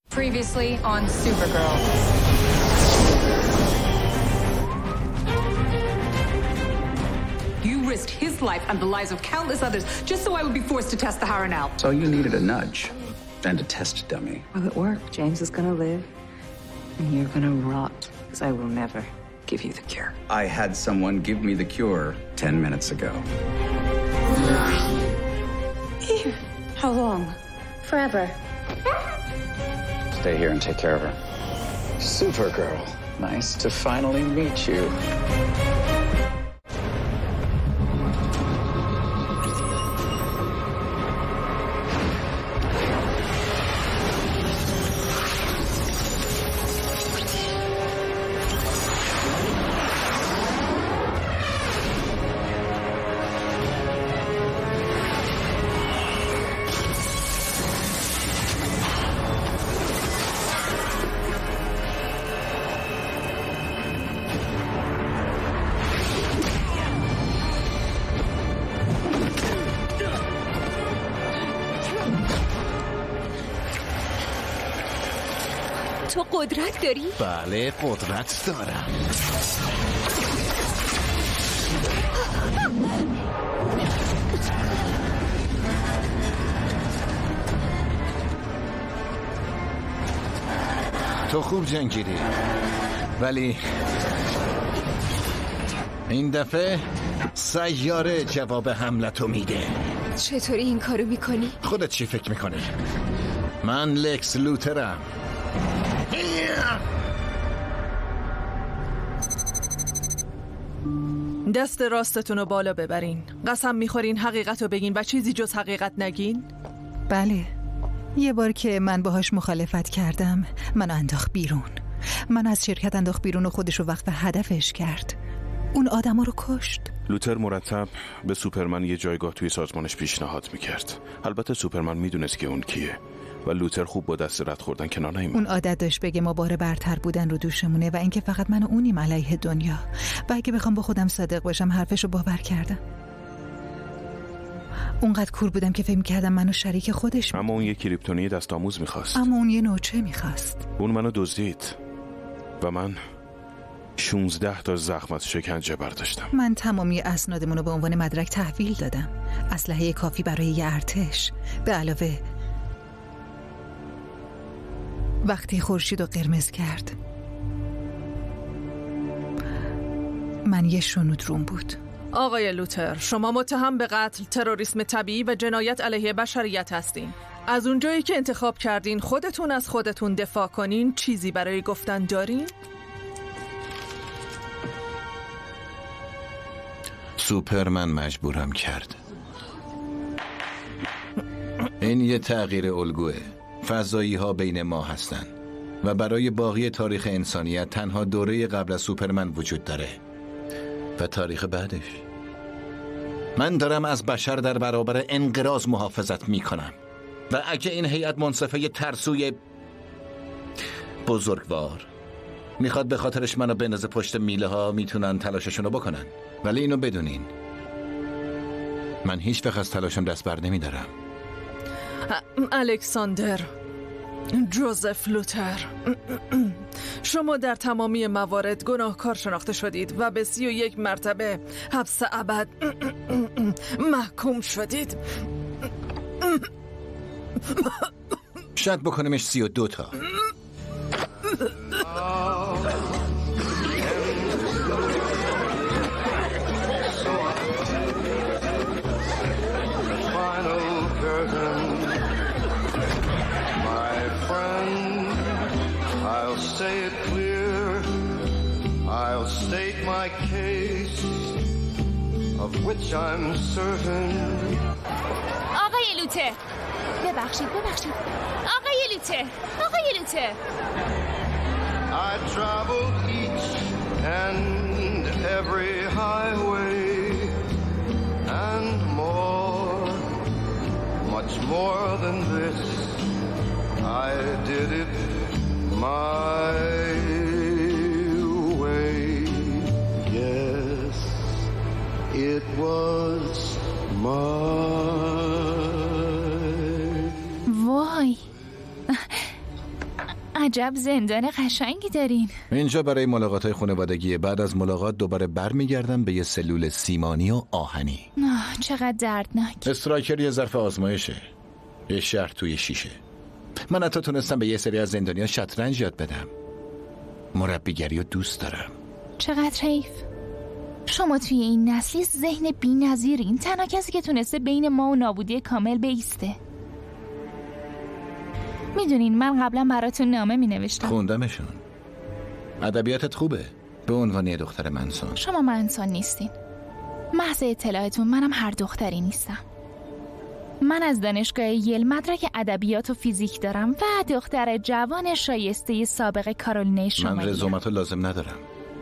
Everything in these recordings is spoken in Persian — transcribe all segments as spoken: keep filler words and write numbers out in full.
Previously on Supergirl. You risked his life and the lives of countless others just so I would be forced to test the Harrenhal. So you needed a nudge and a test dummy. Will it work? James is gonna live, and you're gonna rot, because I will never give you the cure. I had someone give me the cure ten minutes ago. Eve, how long? Forever. Stay here and take care of her. Supergirl, nice to finally meet you. تو قدرت داری؟ بله قدرت دارم. تو خوب جنگیدی، ولی این دفعه سیاره جواب حملتو میده. چطوری این کارو میکنی؟ خودت چی فکر میکنی؟ من لکس لوترم. دست راستتون رو بالا ببرین. قسم میخورین حقیقت رو بگین و چیزی جز حقیقت نگین؟ بله، یه بار که من باهاش مخالفت کردم منو انداخت بیرون. من از شرکت انداخت بیرون و خودش رو وقت هدفش کرد. اون آدم رو کشت. لوتر مرتب به سوپرمن یه جایگاه توی سازمانش پیشنهاد میکرد. البته سوپرمن میدونست که اون کیه و لوتر خوب با دست رد خوردن کنار نیومد. اون عادت داشت بگه ما بار برتر بودن رو دوشمونه و اینکه فقط من و اونیم علیه دنیا. و اگه بخوام با خودم صادق باشم حرفش رو باور کردم. اونقدر کور بودم که فکر کردم منو شریک خودش می... اما اون یه کریپتونی دست آموز میخواست. اما اون یه نوچه میخواست. اون منو دزدید و من شونزده تا زخم از شکنجه برداشتم. من تمامی اسنادمونو به عنوان مدرک تحویل دادم. اسلحه کافی برای یه ارتش، به علاوه وقتی خورشید رو قرمز کرد من یه شنود روم بود. آقای لوتر، شما متهم به قتل، تروریسم طبیعی و جنایت علیه بشریت هستین. از اونجایی که انتخاب کردین خودتون از خودتون دفاع کنین، چیزی برای گفتن دارین؟ سوپرمن مجبورم کرد. این یه تغییر الگوه. فضایی ها بین ما هستن و برای باقی تاریخ انسانیت تنها دوره قبل از سوپرمن وجود داره و تاریخ بعدش. من دارم از بشر در برابر انقراض محافظت میکنم و اگه این هیئت منصفه ترسوی بزرگوار میخواد به خاطرش منو بندازه پشت میله ها، میتونن تلاششونو بکنن، ولی اینو بدونین من هیچ وقت از تلاشم دست بر نمیدارم. الکساندر جوزف لوتر، شما در تمامی موارد گناهکار شناخته شدید و به سی و یک مرتبه حبس ابد محکوم شدید. شاید بکنیمش سی و دو تا. Say it clear, I'll state my case of which I'm certain. آقای لوتر، ببخشید ببخشید آقای لوتر، آقای لوتر. I traveled each and every highway and more, much more than this. I did it my way. Yes, it was my. وای، عجب زندان قشنگی دارین. اینجا برای ملاقات‌های خانوادگی. بعد از ملاقات دوباره برمیگردم به یه سلول سیمانی و آهنی. آه چقدر دردناک. استرایکر یه ظرف آزمایشه، یه شهر توی شیشه. من حتی تونستم به یه سری از زندانی‌ها شطرنج یاد بدم. مربیگری رو دوست دارم. چقدر حیف. شما توی این نسلی ذهن بی‌نظیرین. تنها کسی که تونسته بین ما و نابودی کامل بیسته. میدونین من قبلا براتون نامه می نوشتم. خوندمشون. ادبیاتت خوبه به عنوان یه دختر منسان. شما منسان نیستین. محض اطلاعتون منم هر دختری نیستم. من از دانشگاه یل مدرک ادبیات و فیزیک دارم و دختر جوان شایسته سابق کارولینه شمالی. من رزومتو لازم ندارم.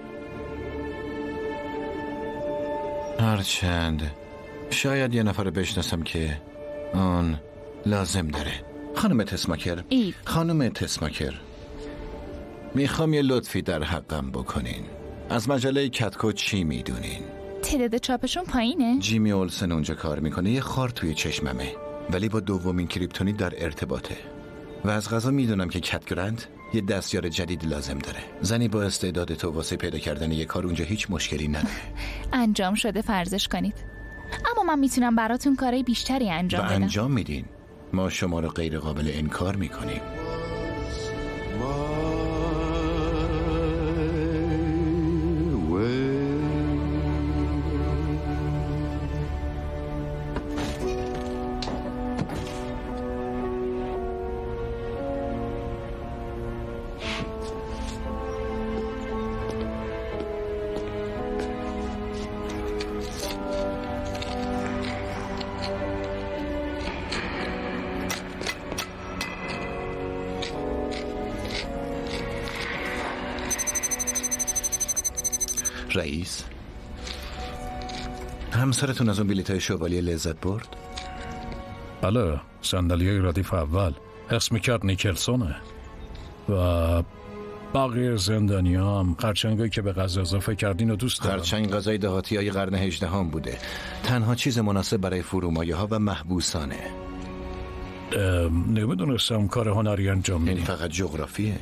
هرچند شاید یه نفر بشناسم که آن لازم داره. خانم تسماکر ای. خانم تسماکر میخوام یه لطفی در حقم بکنین. از مجله کتکو چی میدونین؟ تعداد چاپشون پایینه؟ جیمی اولسن اونجا کار میکنه. یه خار توی چشممه ولی با دومین کریپتونیت در ارتباطه. و از قضا میدونم که کت گرانت یه دستیار جدید لازم داره. زنی با استعداد تو واسه پیدا کردن یه کار اونجا هیچ مشکلی نداره. انجام شده فرضش کنید. اما من میتونم براتون کارهای بیشتری انجام بدم. و انجام میدین. ما شما رو غیر قابل انکار میکنیم. رئیس، همسرتون از اون بلیطای شوالیه لذت برد؟ بله، صندلی ردیف اول حس میکرد نیکلسونه و باقی زندانی هم خرچنگایی که به غذا اضافه کردین و دوست دارم. خرچنگ غذای دهاتی های قرن هجدهم بوده. تنها چیز مناسب برای فرومایه ها و محبوسانه. نمیدونستم کار هنری انجام میدین. این فقط جغرافیه.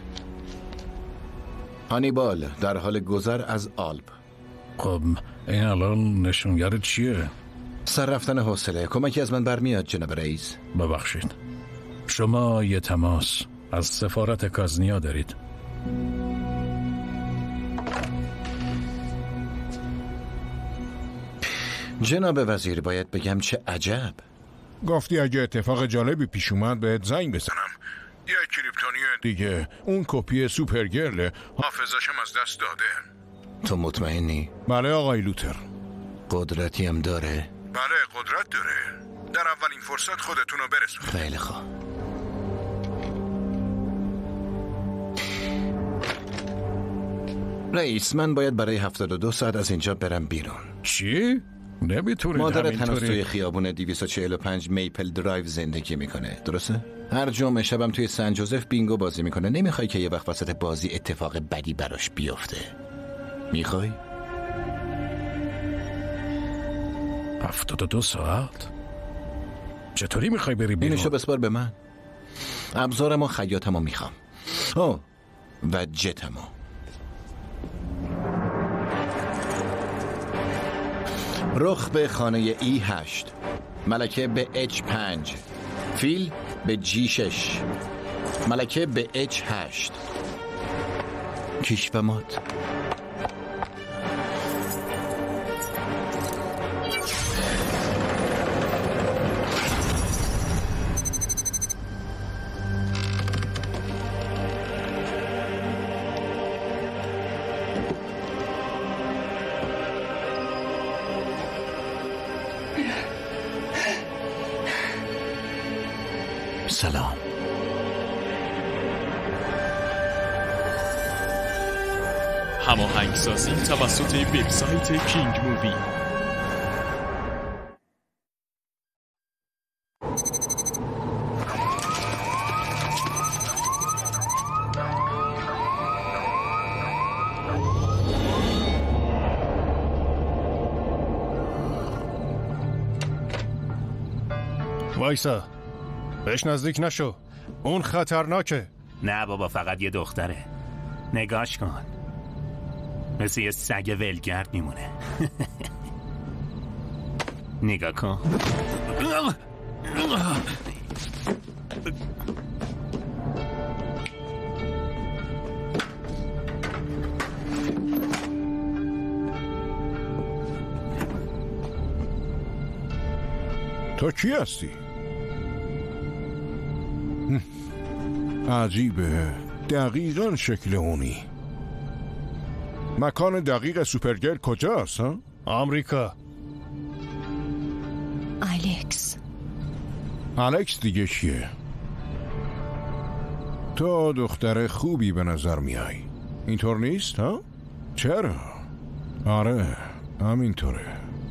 هانیبال در حال گذر از آلپ. خب این الان نشونگر چیه؟ سر رفتن حوصله. کمکی از من برمیاد جناب رئیس. ببخشید، شما یه تماس از سفارت کازنیا دارید؟ جناب وزیر، باید بگم چه عجب. گفتی اگه اتفاق جالبی پیش اومد بهت زنگ بزنم. یه کریپتونی دیگه، اون کپی سوپرگرل، حافظشم از دست داده. تو مطمئنی؟ بله آقای لوتر. قدرتی هم داره؟ بله قدرت داره. در اولین فرصت خودتون رو برسون. خیلی خوب. رئیس، من باید برای هفتاد و دو ساعت از اینجا برم بیرون. چی؟ نمیتونید مادرت هنوز همینطوری؟ توی خیابون دویست و چهل و پنج میپل درایو زندگی میکنه، درسته؟ هر جمعه شبم توی سن جوزف بینگو بازی میکنه. نمیخوای که یه وقت وسط بازی اتفاق بدی براش بیفته؟ میخوای؟ هفتاد و دو ساعت؟ چطوری میخوای بری بیرون؟ اینشو بسپار به من. ابزارم و خیاطم رو میخوام. اوه و جتمو. رخ به خانه ای هشت، ملکه به اچ پنج، فیل به جی شش، ملکه به اچ هشت. کیش و مات. سلام. هماهنگسازی توسط وبسایت کینگ مووی. وایسا، بهش نزدیک نشو، اون خطرناکه. نه بابا، فقط یه دختره. نگاش کن، مثل یه سگ ولگرد میمونه. نگاه کن. تو کی هستی؟ عجیبه، دقیقاً شکل اونی. مکان دقیق سوپرگرل کجاست ها؟ آمریکا. الکس. الکس دیگه کیه؟ تو دختر خوبی به نظر میای. اینطور نیست ها؟ چرا؟ آره همینطوره.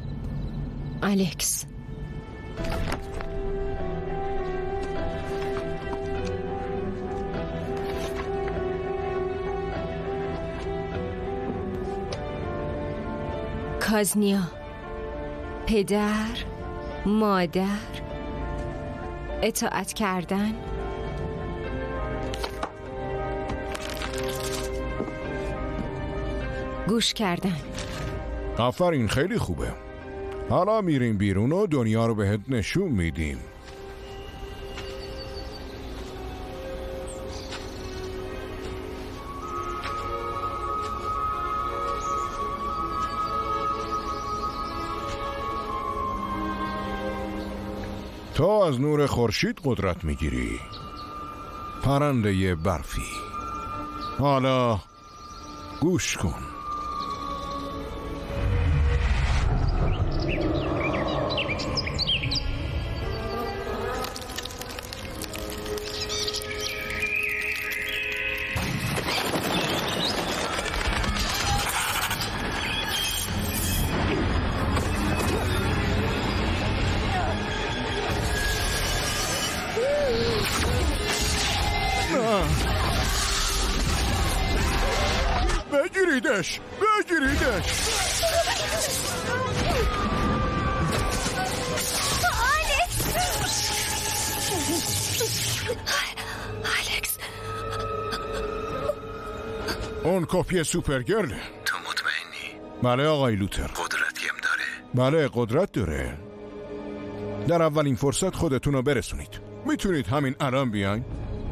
الکس. کازنیا، پدر، مادر، اطاعت کردن، گوش کردن. آفرین، خیلی خوبه. حالا میریم بیرون و دنیا رو بهت نشون میدیم. تو از نور خورشید قدرت میگیری، پرنده برفی. حالا گوش کن. بگیریدش بگیریدش. الکس. اون کپی سوپرگرل. تو مطمئنی؟ بله آقای لوتر. قدرتی هم داره؟ بله قدرت داره. در اولین فرصت خودتون رو برسونید. میتونید همین الان بیاین؟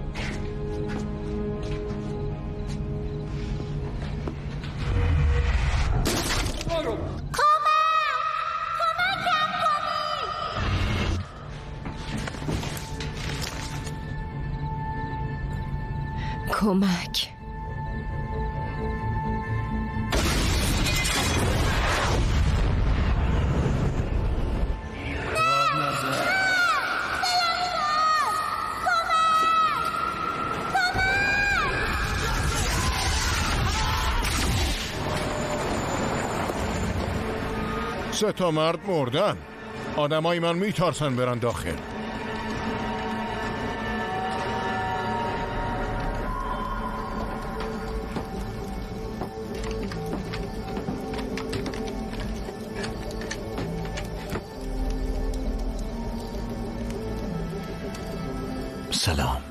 کمک. سه تا مرد مردن. آدمای من میترسن برن داخل. سلام.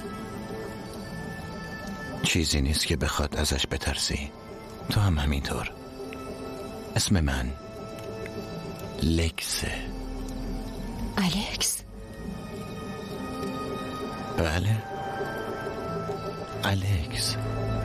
چیزی نیست که بخواد ازش بترسی. تو هم همینطور. اسم من لکسه. الکس؟ بله الکس.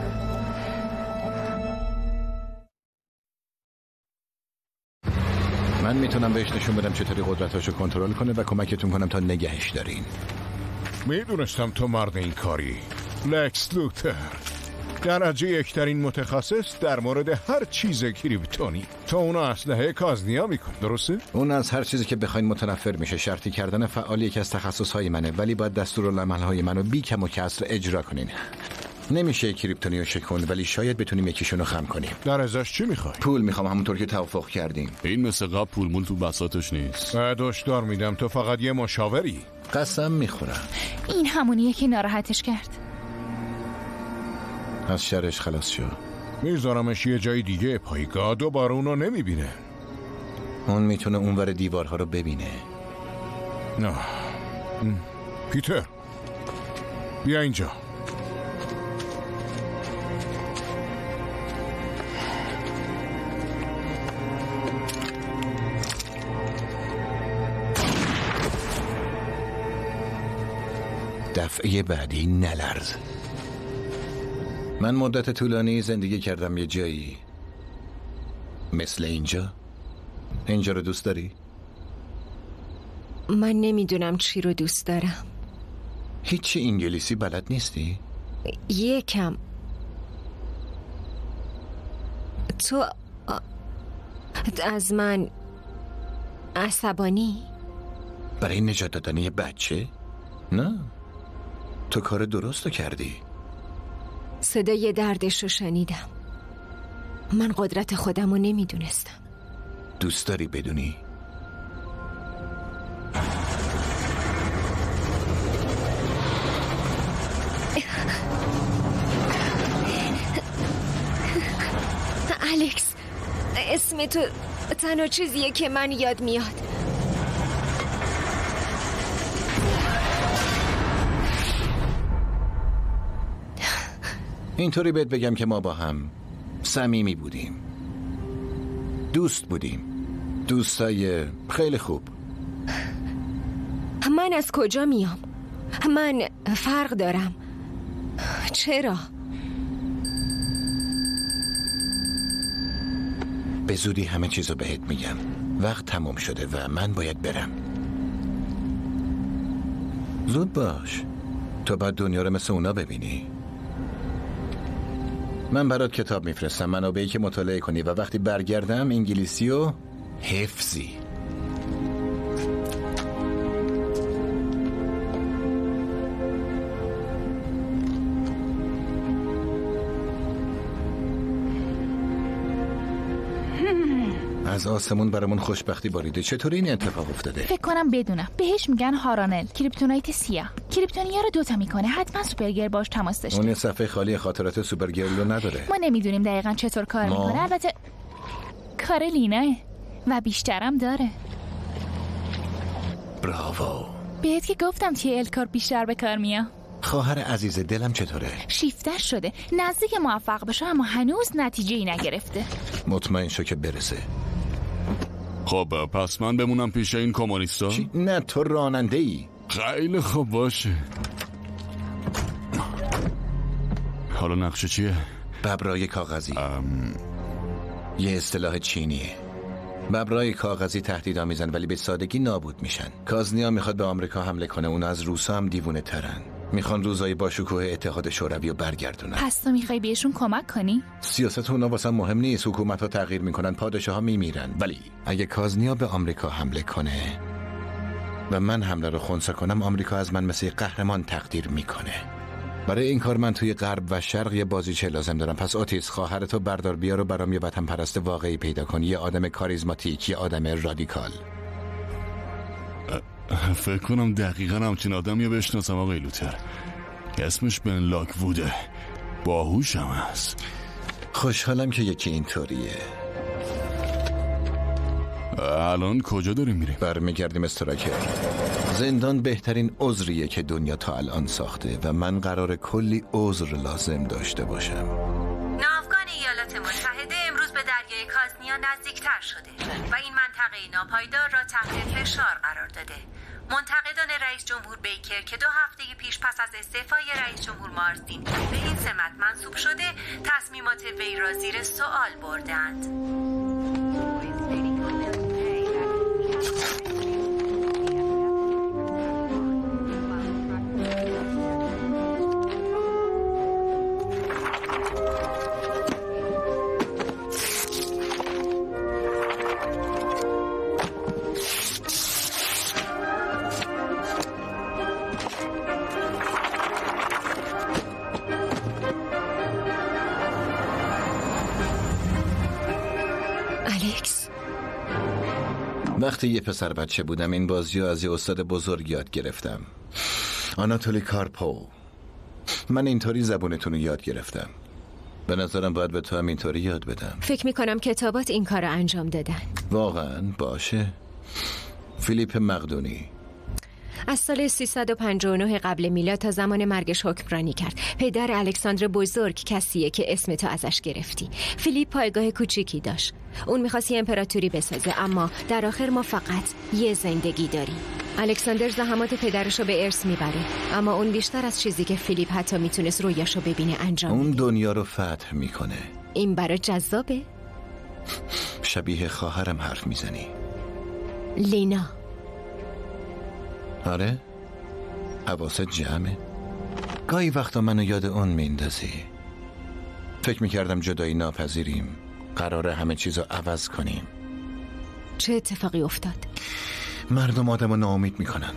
من میتونم بهش نشون بدم چطوری قدرتاشو کنترل کنه و کمکتون کنم تا نگهش دارین. میدونستم تو مرد این کاری. لکس لوتر، درجه یکترین متخصص در مورد هر چیز کریپتونی. تو اونو اسلحه کازنیا میکنی، درسته؟ اون از هر چیزی که بخواین متنفر میشه. شرطی کردن فعال یکی از تخصصهای منه، ولی باید دستورالعملهای منو بی کم و کسر اجرا کنین. نمیشه کریپتونی رو شکن، ولی شاید بتونیم یکیشونو خم کنیم. در ازش چی میخوای؟ پول میخوام، همونطور که توافق کردیم. این مثل قبل پول مول تو بساطش نیست. دشدار میدم تو فقط یه مشاوری. قسم میخورم. این همونیه که ناراحتش کرد. از شرش خلاص شو. میذارمش یه جای دیگه، پایگاه، دوباره اونو نمیبینه. اون میتونه اونور دیوارها رو ببینه. نه پیتر بیا اینجا. دفعه بعدی نلرز. من مدت طولانی زندگی کردم یه جایی مثل اینجا. اینجا رو دوست داری؟ من نمیدونم چی رو دوست دارم. هیچی انگلیسی بلد نیستی؟ یکم. تو از من عصبانی؟ برای نجات دادن یه بچه؟ نه، تو کار درست رو کردی. صدای دردش رو شنیدم. من قدرت خودم رو نمیدونستم. دوست داری بدونی؟ الکس، اسم تو تنها چیزیه که من یاد میاد. اینطوری بهت بگم که ما با هم صمیمی بودیم، دوست بودیم، دوستای خیلی خوب. من از کجا میام؟ من فرق دارم. چرا؟ به زودی همه چیزو بهت میگم. وقت تموم شده و من باید برم. زود باش، تو باید دنیا رو مثل اونا ببینی. من برات کتاب میفرستم، منابعی که مطالعه کنی، و وقتی برگردم انگلیسی و حفظی. از آسمون برامون خوشبختی باریده. چطوری این اتفاق افتاده؟ فکر کنم بدونم. بهش میگن هارانل، کریپتونایت سیاه. کریپتونیا رو دوتا میکنه. حتما سوپرگرل باش تماس داشته. اون یه صفحه خالی خاطرات سوپرگرل رو نداره. ما نمیدونیم دقیقاً چطور کار ما... میکنه. البته کار لیناه و بیشترم داره. براوو. بهت که گفتم توی الکار بیشتر به کار میاد. خواهر عزیز دلم چطوره؟ شیفته شده، نزدیک موفق بشه، اما هنوز نتیجه‌ای نگرفته. مطمئن شو که برسه. خب پس من بمونم پیش این کمونیستا؟ چی؟ نه، تو راننده ای. خیلی خوب باشه. حالا نقشه چیه؟ ببرای کاغذی. ام... یه اصطلاح چینیه. ببرای کاغذی تهدیدآمیزن ولی به سادگی نابود میشن. کازنیا میخواد به آمریکا حمله کنه. اونا از روسا هم دیوونه ترن. میخوان روزای با شکوه اتحاد شوروی رو برگردونن. پس تو میخوای بهشون کمک کنی؟ سیاست اونا واسه مهم نیست. حکومت ها تغییر میکنن، پادشاه ها میمیرن، ولی اگه کازنیا به آمریکا حمله کنه و من حمله رو خنثی کنم، آمریکا از من مثل قهرمان تقدیر میکنه. برای این کار من توی غرب و شرق یه بازیچه لازم دارم. پس اوتیس، خواهرتو بردار بیار و برام یه وطن پرست واقعی پیدا کن. یه آدم کاریزماتیک، یه آدم رادیکال. فکر کنم دقیقا همچین آدمی بشناسم آقای لوتر. اسمش بن لاکووده. باهوش هم هست. خوشحالم که یکی اینطوریه. الان کجا داریم میریم؟ برمیگردیم استراکر. زندان بهترین عذریه که دنیا تا الان ساخته و من قرار کلی عذر لازم داشته باشم. ناوگان ایالات متحده امروز به دریای کازنیا نزدیکتر شده و این منطقه ناپایدار را تحت فشار قرار داده. منتقدان رئیس جمهور بیکر که دو هفته پیش پس از استعفای رئیس جمهور مارزین به این سمت منصوب شده، تصمیمات وی را زیر سوال بردند. وقتی یه پسر بچه بودم این بازی رو از یه استاد بزرگ یاد گرفتم، آناتولی کارپو. من اینطوری زبونتون رو یاد گرفتم. به نظرم باید به تو هم اینطوری یاد بدم. فکر میکنم کتابات این کار رو انجام دادن. واقعا؟ باشه. فیلیپ مقدونی از سال سیصد و پنجاه و نه قبل میلاد تا زمان مرگش حکمرانی کرد. پدر الکساندر بزرگ کسیه که اسم تو ازش گرفتی. فیلیپ پایگاه کوچیکی داشت. اون میخواست یه امپراتوری بسازه، اما در آخر ما فقط یه زندگی داریم. الکساندر زحمات پدرشو به ارث میبره، اما اون بیشتر از چیزی که فیلیپ حتی میتونست رویاشو ببینه انجام اون میده. دنیا رو فتح میکنه. این برای جذابه؟ شبیه خواهرم حرف میزنی. لینا. آره؟ حواست جمعه؟ گاهی وقتا منو یاد اون میندازی. فکر میکردم جدایی ناپذیریم، قراره همه چیزو عوض کنیم. چه اتفاقی افتاد؟ مردم آدمو ناامید میکنن.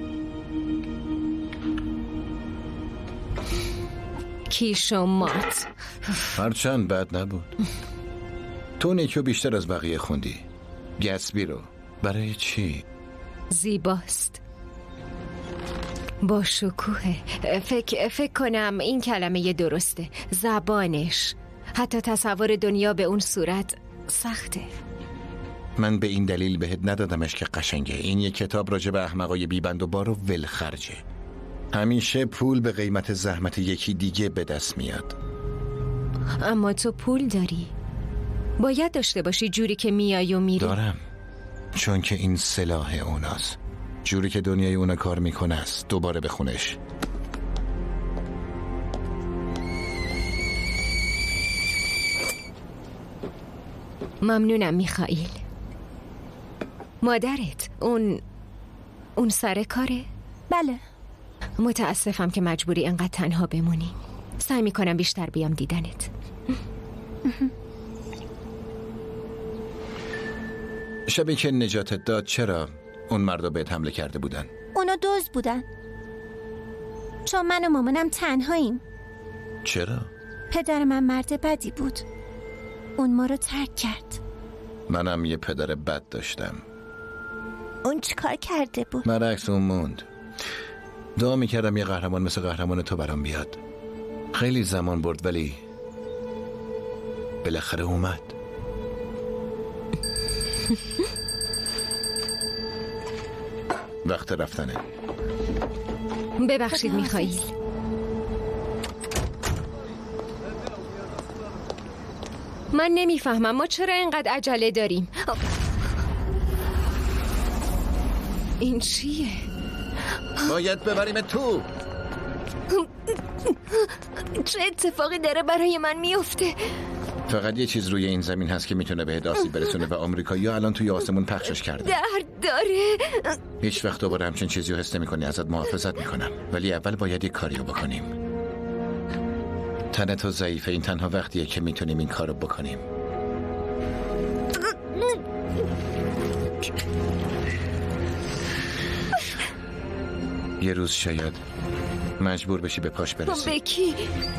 کیش و مات. هرچند بد نبود. تو نیکیو بیشتر از بقیه خوندی. گتسبی رو. برای چی؟ زیباست، با شکوه. فکر فکر کنم این کلمه درسته. زبانش، حتی تصور دنیا به اون صورت سخته. من به این دلیل بهت ندادمش که قشنگه. این یک کتاب راجع به احمقای بیبند و بار و ولخرجه. همیشه پول به قیمت زحمت یکی دیگه به دست میاد. اما تو پول داری، باید داشته باشی جوری که میای و میری. دارم، چون که این سلاح اوناست. جوری که دنیای اونا کار میکنه است. دوباره بخونش. ممنونم میخائیل. مادرت اون اون سر کاره؟ بله. متاسفم که مجبوری انقدر تنها بمونی. سعی میکنم بیشتر بیام دیدنت. شبی که نجاتت داد چرا اون مردا بهت حمله کرده بودن؟ اونا دوز بودن، چون من و مامانم تنهاییم. چرا؟ پدر من مرد بدی بود، اون ما رو ترک کرد. منم یه پدر بد داشتم. اون چیکار کرده بود؟ برعکس اون موند. دعا میکردم یه قهرمان مثل قهرمان تو برام بیاد. خیلی زمان برد ولی بالاخره اومد. وقت رفتنه. ببخشید میخائیل. من نمیفهمم ما چرا اینقدر عجله داریم. این چیه؟ باید ببریم تو. چه اتفاقی داره برای من میفته؟ فقط یه چیز روی این زمین هست که میتونه بهت آسیب برسونه و آمریکایی‌ها الان توی آسمون پخشش کردن. درد داره. هیچ وقت دوباره همچین چیزی رو حس نمی‌کنی. ازت محافظت میکنم، ولی اول باید یه کاریو بکنیم. تنت تو ضعیفه. این تنها وقتیه که میتونیم این کارو بکنیم. یه روز شاید مجبور بشی به پاش برسی. به کی؟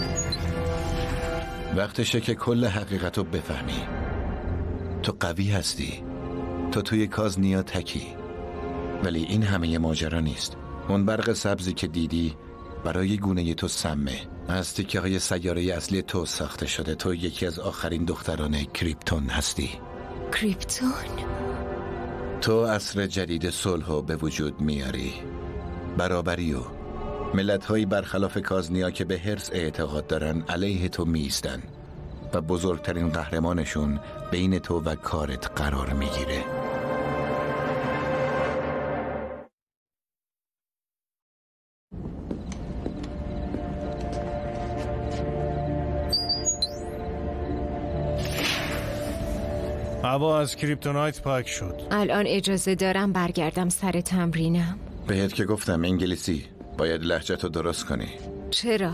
وقتشه که کل حقیقت رو بفهمی. تو قوی هستی. تو توی کازنیا تکی. ولی این همه ماجرا نیست. اون برق سبزی که دیدی برای گونه تو سمه. از تیکه های سیاره اصلی تو ساخته شده. تو یکی از آخرین دختران کریپتون هستی. کریپتون؟ تو عصر جدید صلح به وجود میاری. برابری و ملت‌هایی برخلاف کازنیا که به حرص اعتقاد دارن علیه تو میستن و بزرگترین قهرمانشون بین تو و کارت قرار میگیره. هوا از کریپتونایت پاک شد. الان اجازه دارم برگردم سر تمرینم؟ بهت که گفتم انگلیسی باید لهجه‌تو درست کنی. چرا؟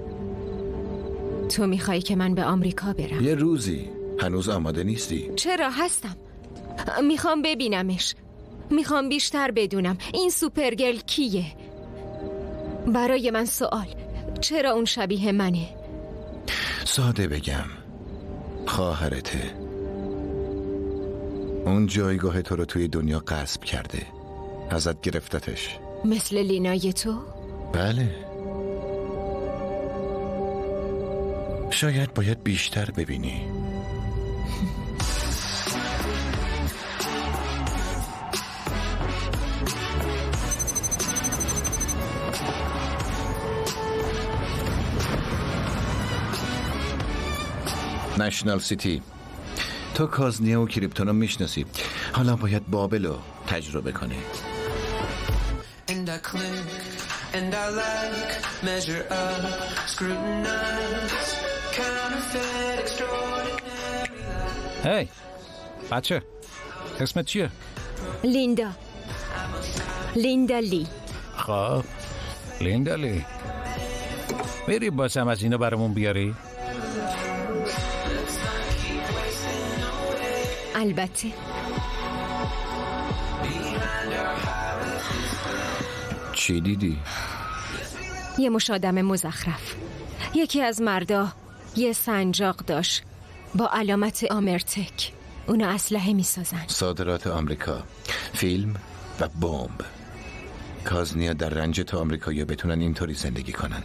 تو میخوای که من به آمریکا برم؟ یه روزی. هنوز آماده نیستی؟ چرا هستم. میخوام ببینمش. میخوام بیشتر بدونم این سوپرگرل کیه. برای من سوال، چرا اون شبیه منه؟ ساده بگم، خواهرته. اون جایگاه تو رو توی دنیا غصب کرده. ازت گرفتتش. مثل لینای تو؟ بله. شاید باید بیشتر ببینی. نشنال سیتی. تو کازنیا و کریپتون رو میشناسی. حالا باید بابل رو تجربه کنی. and I click and I like measure up scrutinize counterfeit extraordinary. هی بچه اسمت چیه؟ لیندا لیندا لی. خب لیندا لی میری بازم از اینا برامون بیاری؟ البته. چی دیدی؟ یه مش آدم مزخرف. یکی از مردا یه سنجاق داشت با علامت آمرتک. اونا اسلحه میسازن. صادرات آمریکا، فیلم و بمب. کازنیا در رنج تا آمریکایی‌ها بتونن اینطوری زندگی کنن.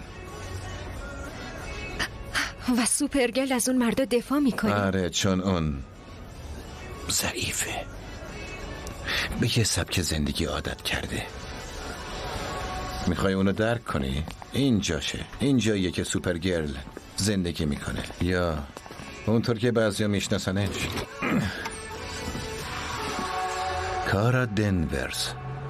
و سوپرگرل از اون مردا دفاع میکنه. آره چون اون ضعیفه، به یه سبک زندگی عادت کرده. میخوای اونو درک کنی؟ این جاشه، این جاییه که سوپرگرل زندگی میکنه، یا اونطور که بعضیا میشناسنش کارا دنورز.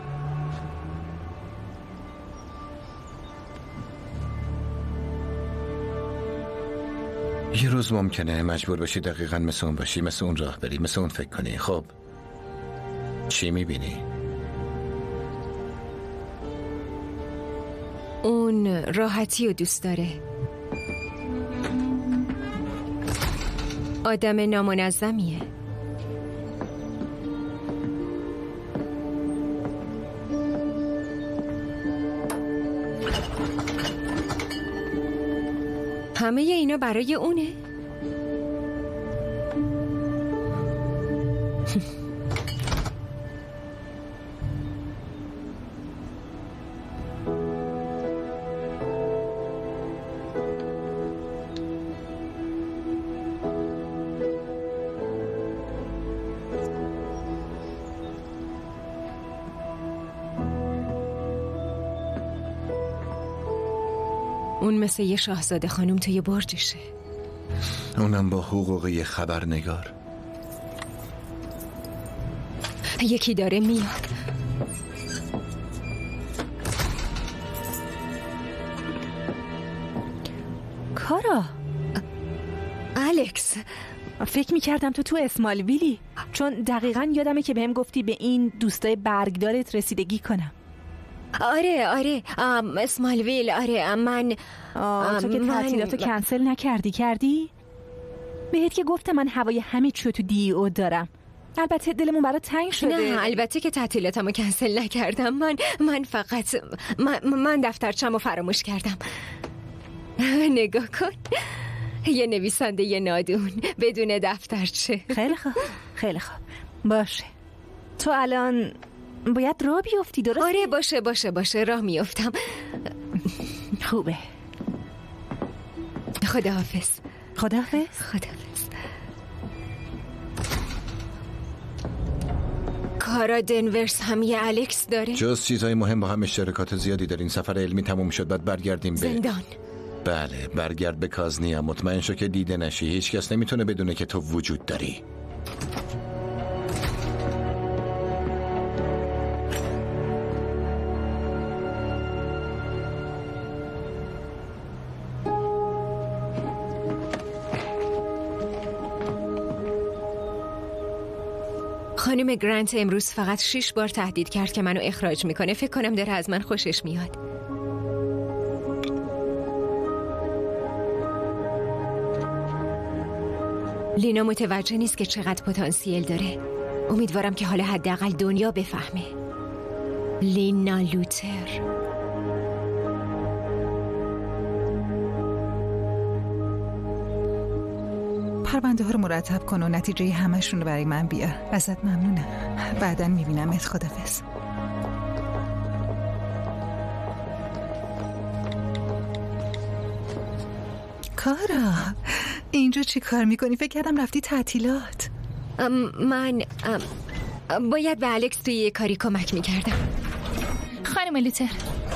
یه روز ممکنه مجبور باشی دقیقاً مثل اون باشی، مثل اون راه بری، مثل اون فکر کنی. خب چی میبینی؟ اون راحتی رو دوست داره. آدم نامنظمیه. همه اینا برای اونه؟ اون مثل یه شاهزاده خانم توی برجشه. اونم با حقوق یه خبرنگار. یکی داره میاد. کارا. الکس، فکر میکردم تو تو اسمالویلی، چون دقیقاً یادمه که بهم گفتی به این دوستای برگدارت رسیدگی کنم. آره آره ام اسمالویل. آره من آه تو که تعطیلاتو کنسل نکردی کردی؟ بهت که گفتم من هوای همه چیو تو دی او دارم. البته دلمون برات تنگ شده. نه البته که تعطیلاتمو کنسل نکردم. من من فقط من, من دفترچمو فراموش کردم. نگاه کن، یه نویسنده یه نادون بدون دفترچه. خیلی خوب خیلی خوب باشه. تو الان باید راه بیفتی درسته؟ آره باشه باشه باشه راه میافتم. خوبه. خداحافظ. خداحافظ. خداحافظ. کارا دنورز هم یه الکس داره؟ جز چیزای مهم با هم اشتراکات زیادی دارین. سفر علمی تموم شد، بعد برگردیم به زندان. بله برگرد به کازنیا. مطمئن شو که دیده نشی. هیچ کس نمیتونه بدونه که تو وجود داری. خانم گرانت امروز فقط شش بار تهدید کرد که منو اخراج میکنه. فکر کنم داره از من خوشش میاد. لینا متوجه نیست که چقدر پتانسیل داره. امیدوارم که حالا حداقل دنیا بفهمه. لینا لوتر. پرونده ها رو مرتب کن و نتیجه همشون رو برای من بیار. ازت ممنونم. بعداً میبینمت. خداحافظ. کارا اینجا چی کار میکنی؟ فکر کردم رفتی تعطیلات. من ام باید به الکس توی یه کاری کمک میکردم. خانم لیتر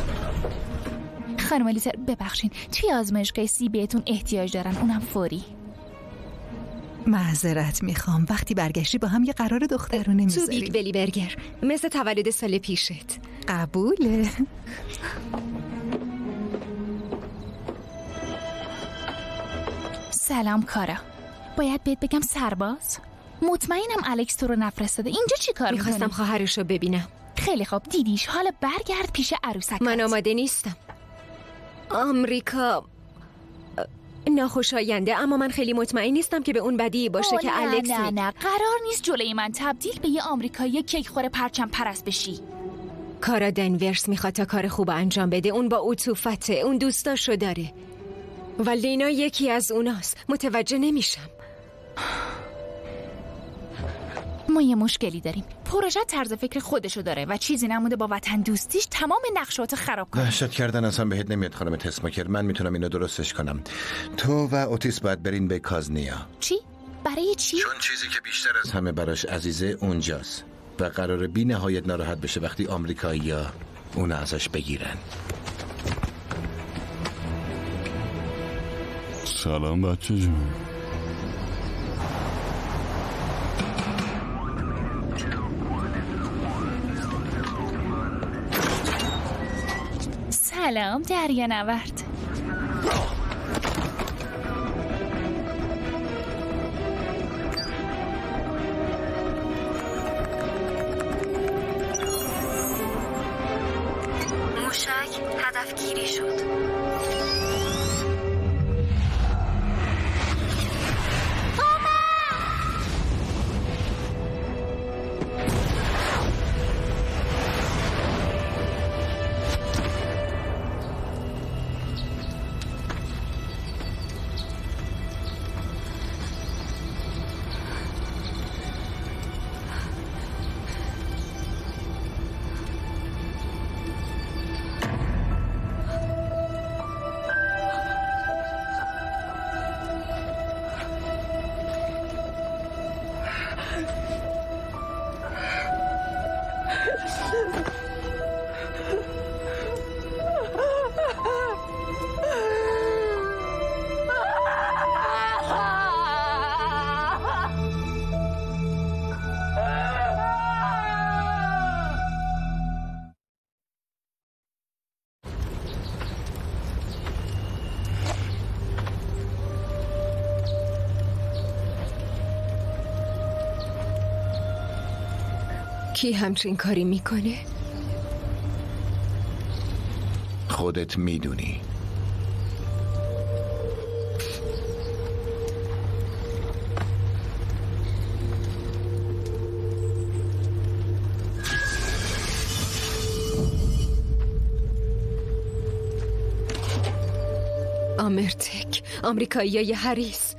خانم لیتر ببخشین، توی آزمایشگاه سی بهتون احتیاج دارن، اونم فوری. معذرت میخوام. وقتی برگشتی با هم یه قرار دخترونه میذاریم. تو بیگ بلی برگر مثل تولد سال پیشت. قبوله. سلام کارا. باید بهت بگم سرباز؟ مطمئنم الکس تو رو نفرستاده. اینجا چی کار می‌کنی؟ میخواستم خواهرش رو ببینم. خیلی خوب دیدیش. حالا برگرد پیش عروسکت. من آماده نیستم. آمریکا ناخوشاینده، اما من خیلی مطمئن نیستم که به اون بدی باشه که نه الکس نه می... نه قرار نیست جلوی من تبدیل به یه آمریکایی کیک خور پرچم پرست بشی. کارا دنورس میخواد تا کار خوب انجام بده. اون با عطوفته، اون دوستاشو داره و لینا یکی از اوناست. متوجه نمیشم. ما یه مشکلی داریم. پروژه طرز فکر خودشو داره و چیزی نمونده با وطن دوستیش تمام نقشات خراب کنه. وحشت کردن اصلا بهت نمیاد خانم تسماکر. من میتونم اینو درستش کنم. تو و اوتیس باید برین به کازنیا. چی؟ برای چی؟ چون چیزی که بیشتر از همه براش عزیزه اونجاست و قراره بی نهایت ناراحت بشه وقتی آمریکایی‌ها اون ازش بگیرن. سلام بچه جون. سلام دریانورد. موشک هدفگیری شد. کی همچین کاری میکنه؟ خودت میدونی. آمرتک، آمریکاییای هریس.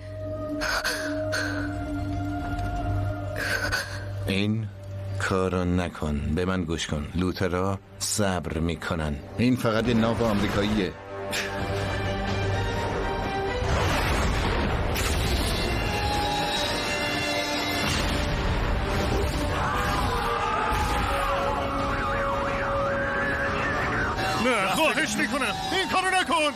این کارو نکن. به من گوش کن. لوترا صبر میکنن. این فقط ناو آمریکاییه. نه خواهش میکنم این کارو نکن.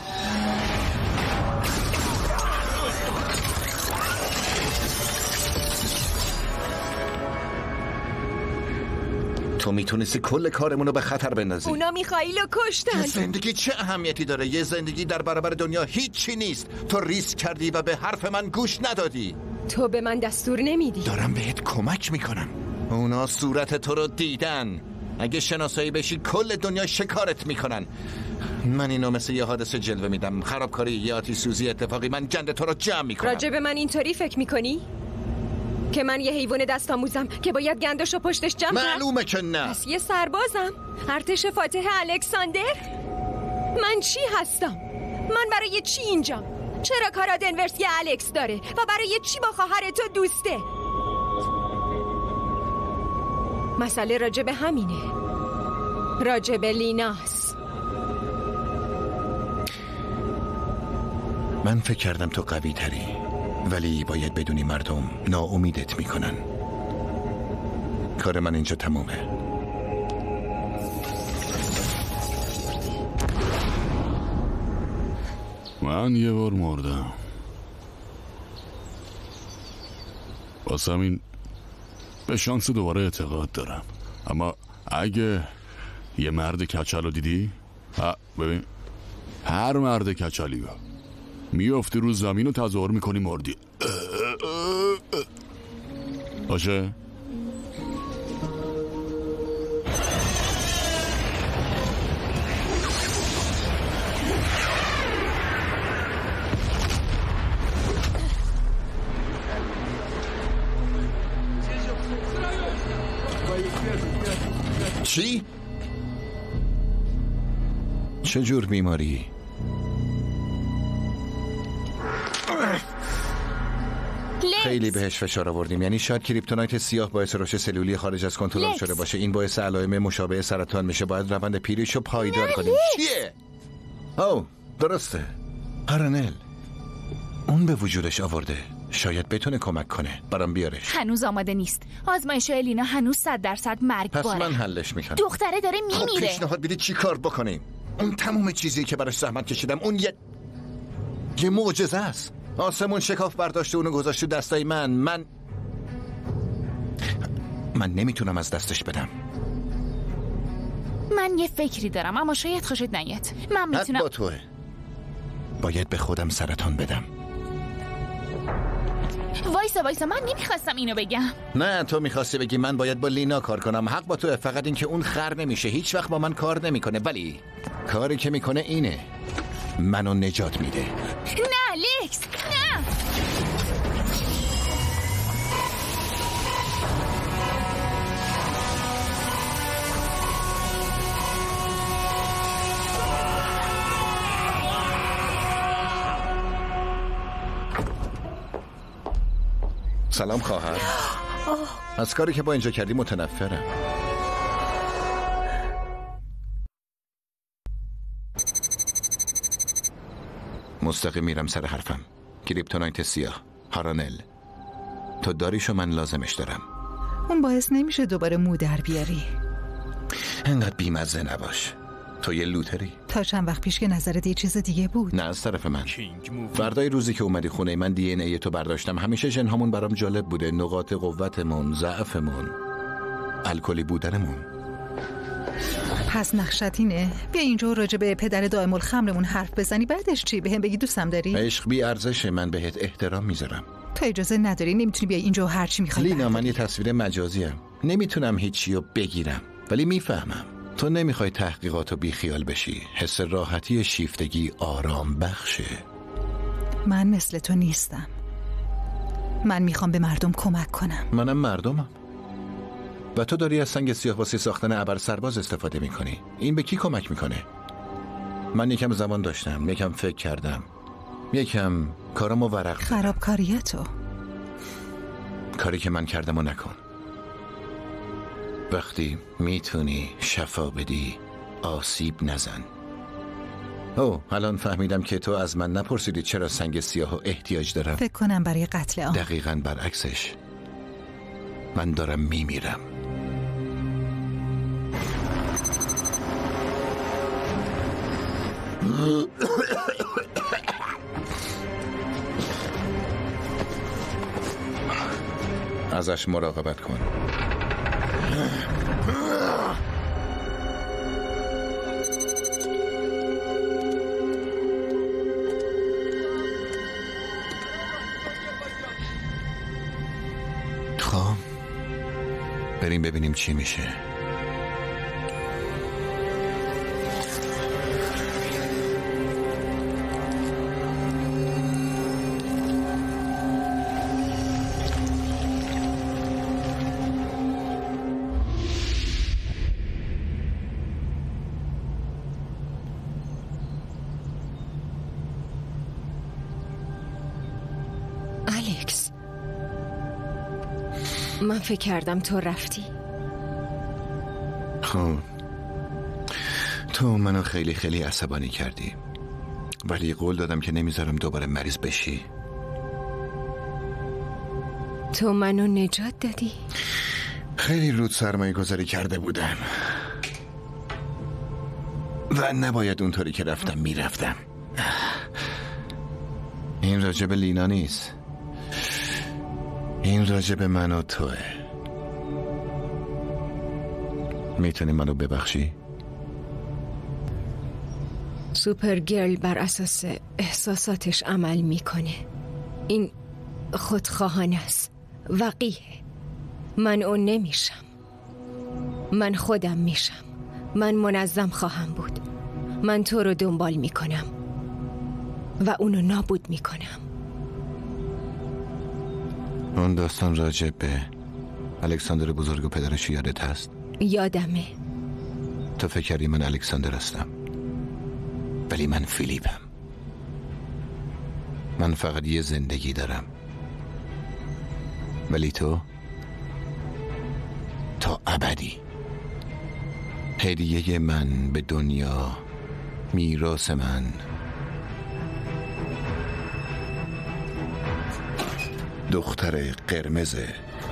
تو میتونستی کل کارمونو به خطر بندازی. اونا میخائیلو کشتن. زندگی چه اهمیتی داره؟ یه زندگی در برابر دنیا هیچی نیست. تو ریسک کردی و به حرف من گوش ندادی. تو به من دستور نمیدی. دارم بهت کمک میکنم. اونا صورت تو رو دیدن. اگه شناسایی بشی کل دنیا شکارت میکنن. من اینو مثل یه حادثه جلوه میدم. خرابکاری، یه آتش سوزی اتفاقی. من جنده تو رو جمع میکنم. راجع به من اینطوری فکر میکنی؟ که من یه حیوان دست آموزم که باید گندشو پشتش جمع کنم؟ معلومه که نه. پس یه سربازم؟ ارتش فاتح الکساندر؟ من چی هستم؟ من برای چی اینجام؟ چرا کارا دنورس یه الکس داره و برای چی با خواهر تو دوسته؟ مسئله راجع به همینه. راجع به لیناس. من فکر کردم تو قوی تری، ولی باید بدونی مردم ناامیدت میکنن. کار من اینجا تمومه. من یه بار مردم، واسه همین به شانس دوباره اعتقاد دارم. اما اگه یه مرد کچل رو دیدی؟ ها ببین، هر مرد کچلی رو میافتی رو زمین و تظاهر میکنی مردی. باشه؟ چی؟ چه جور بیماری؟ خیلی بهش فشار آوردیم. یعنی شاید کریپتونایت سیاه باعث رشد سلولی خارج از کنترل شده باشه. این باعث علائم مشابه سرطان میشه. باید روند پیریشو پایدار کنیم. چیه؟ او درسته. هارنل اون به وجودش آورده. شاید بتونه کمک کنه. برام بیارش. هنوز آماده نیست. آزمایش الینا هنوز صد درصد مرگباره. پس من حلش میکنم. دختره داره میمیره. پیشنهاد بدید چی کار بکنیم؟ اون تمام چیزی که براش زحمت کشیدم اون یه یه معجزه است. آسمون شکاف برداشته اونو گذاشت تو دستای من. من من نمیتونم از دستش بدم. من یه فکری دارم اما شاید خوشت نیاد. من میتونم. حد با توه. باید به خودم سرطان بدم. وایسا وایسا من نمیخواستم اینو بگم. نه تو میخواستی بگی من باید با لینا کار کنم. حق با توه. فقط این که اون خر نمیشه. هیچ وقت با من کار نمیکنه. ولی کاری که میکنه اینه منو نجات میده. نه لکس نه. سلام خواهر. از کاری که با اینجا کردی متنفرم. مستقیم میرم سر حرفم. کریپتونایت سیاه. هارنل تو داریشو من لازمش دارم. اون باعث نمیشه دوباره مو در بیاری. انقدر بیمزه نباش. تو یه لوتری. تا چند وقت پیش که نظرت یه چیز دیگه بود. نه از طرف من. فردای روزی که اومدی خونه من دی ان ای تو برداشتم. همیشه ژن‌هامون برام جالب بوده. نقاط قوتمون، ضعفمون، الکلی بودنمون. پس نقشت اینه بیا اینجا راجع به پدر دائم الخمرمون حرف بزنی. بعدش چی؟ بهم بگی دوستم داری؟ عشق بی ارزشه. من بهت احترام میذارم. تو اجازه نداری. نمیتونی بیای اینجا و هر چی میخوای. لینا من یه تصویر مجازیم. نمیتونم هیچیو بگیرم ولی میفهمم. تو نمیخوای تحقیقاتو بی خیال بشی. حس راحتی شیفتگی آرام بخشه. من مثل تو نیستم. من میخوام به مردم کمک کنم. منم مردمم. و تو داری از سنگ سیاه واسه ساختن ابر سرباز استفاده میکنی. این به کی کمک میکنه؟ من یکم زمان داشتم. یکم فکر کردم. یکم کارمو ورق دادم. خرابکاریه تو. کاری که من کردمو نکن. وقتی میتونی شفا بدی آسیب نزن. او الان فهمیدم که تو از من نپرسیدی چرا سنگ سیاهو احتیاج دارم. فکر کنم برای قتل عام. دقیقاً برعکسش. من دارم میمیرم. ازش مراقبت کن. خب بریم ببینیم چی میشه. الکس من فکر کردم تو رفتی. خب تو منو خیلی خیلی عصبانی کردی ولی قول دادم که نمیذارم دوباره مریض بشی. تو منو نجات دادی؟ خیلی رود سرمایه گذاری کرده بودم و نباید اونطوری که رفتم میرفتم. این راجب لینا نیست. این راجب من و توه. میتونی منو ببخشی؟ سوپرگرل بر اساس احساساتش عمل میکنه. این خودخواهانه است. وقیه. من اون نمیشم. من خودم میشم. من منظم خواهم بود. من تو رو دنبال میکنم و اونو نابود میکنم. اون داستان راجع به الکساندر بزرگ و پدرش یادت هست؟ یادمه. تو فکر کردی من الکساندر هستم، ولی من فیلیپم. من فقط یه زندگی دارم، ولی تو تا ابدی. هدیه من به دنیا، میراث من. دختر قرمزه.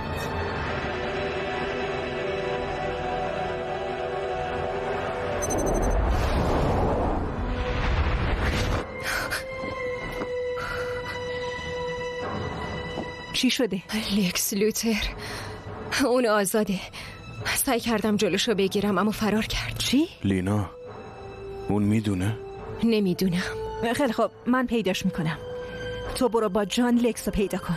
چی شده؟ لکس لوتر اون آزاده. سعی کردم جلوشو بگیرم اما فرار کرد. چی؟ لینا اون میدونه؟ نمیدونم. خیلی خب من پیداش میکنم. تو برو با جان لکس رو پیدا کن.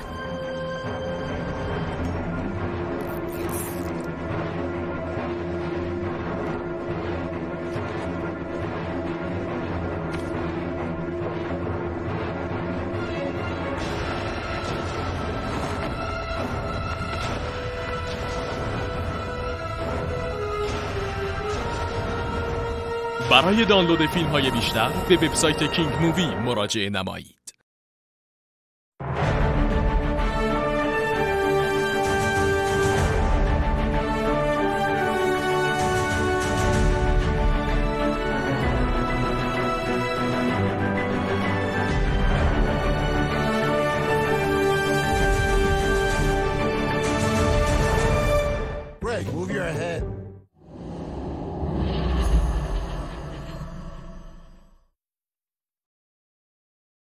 برای دانلود فیلم های بیشتر به وبسایت کینگ مووی مراجعه نمایید. Greg, move your head.